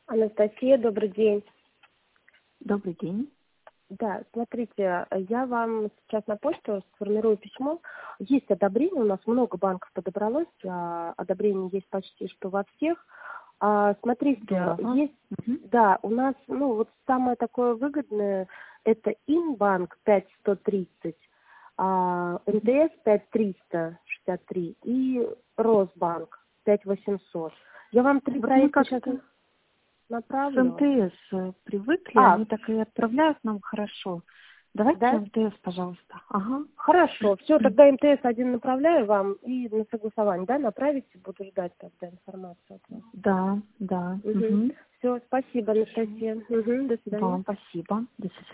Анастасия, добрый день. Добрый день. Да, смотрите, я вам сейчас на почту сформирую письмо. Есть одобрение, у нас много банков подобралось, одобрение есть почти что во всех. Смотрите, Здорово. есть, Мгм. да, у нас, вот самое такое выгодное, это Инбанк 5130, Мгм. МТС 5363 и Росбанк 5800. Я вам три Вот мы проекта сейчас как-то с направлю. МТС привыкли, А, они так и отправляют нам хорошо. Давайте да? МТС, пожалуйста. Ага. Хорошо, все, тогда МТС один направляю вам и на согласование, да, направите, буду ждать тогда информацию от вас. Да, да. Угу. Угу. Все, спасибо, Хорошо. Анастасия. Угу, до свидания. Вам спасибо. До свидания.